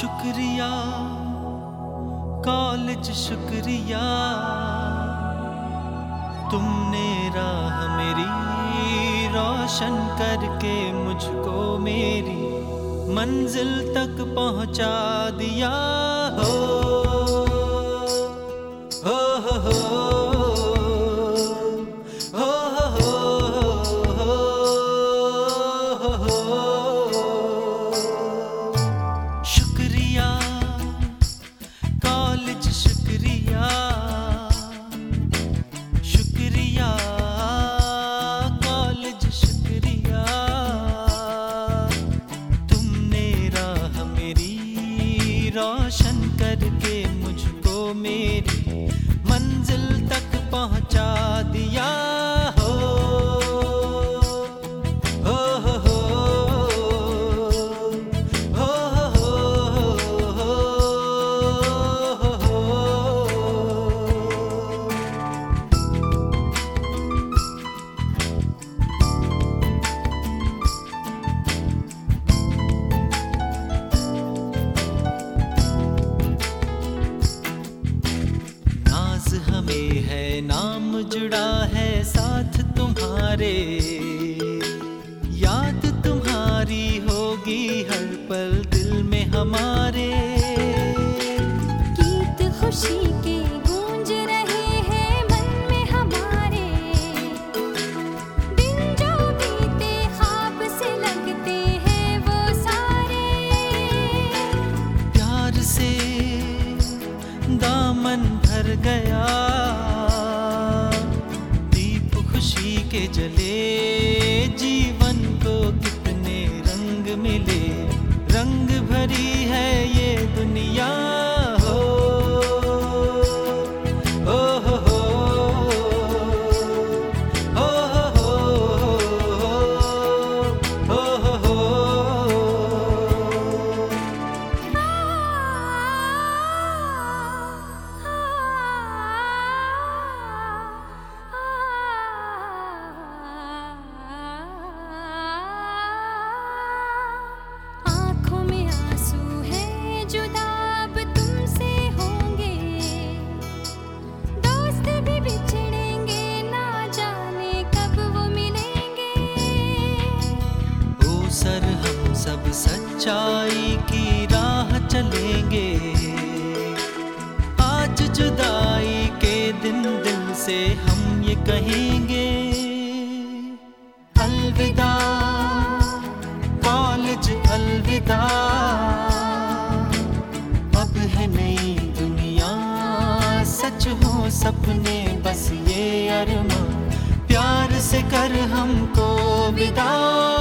शुक्रिया कॉलेज शुक्रिया, तुमने राह मेरी रोशन करके मुझको मेरी मंजिल तक पहुंचा दिया। हो हो हो हो शुक्रिया कॉलेज शुक्रिया, शुक्रिया कॉलेज शुक्रिया, तुमने राह मेरी रोशन करके मुझको मेरी मंजिल तक पहुंचा दिया। हो हमें है नाम जुड़ा है साथ तुम्हारे, याद तुम्हारी होगी हर पल दिल में हमारे। गीत खुशी के गूंज रहे हैं मन में हमारे, दिन जो बीते ख्वाब से लगते हैं वो सारे। प्यार से दामन भर गया, दीप खुशी के जले, जीवन को कितने रंग मिले, रंग भरी है ये दुनिया। हो हो हो हो हो हो हो। आँखों में आंसू है जुदा अब तुमसे होंगे, दोस्त भी बिछड़ेंगे ना जाने कब वो मिलेंगे। ओ सर हम सब सच्चाई की राह चलेंगे, आज जुदाई के दिन दिल से हम ये कहेंगे। अलविदा कॉलेज अलविदा, अब है नई दुनिया, सच हो सपने बस ये अरमां, प्यार से कर हमको विदा।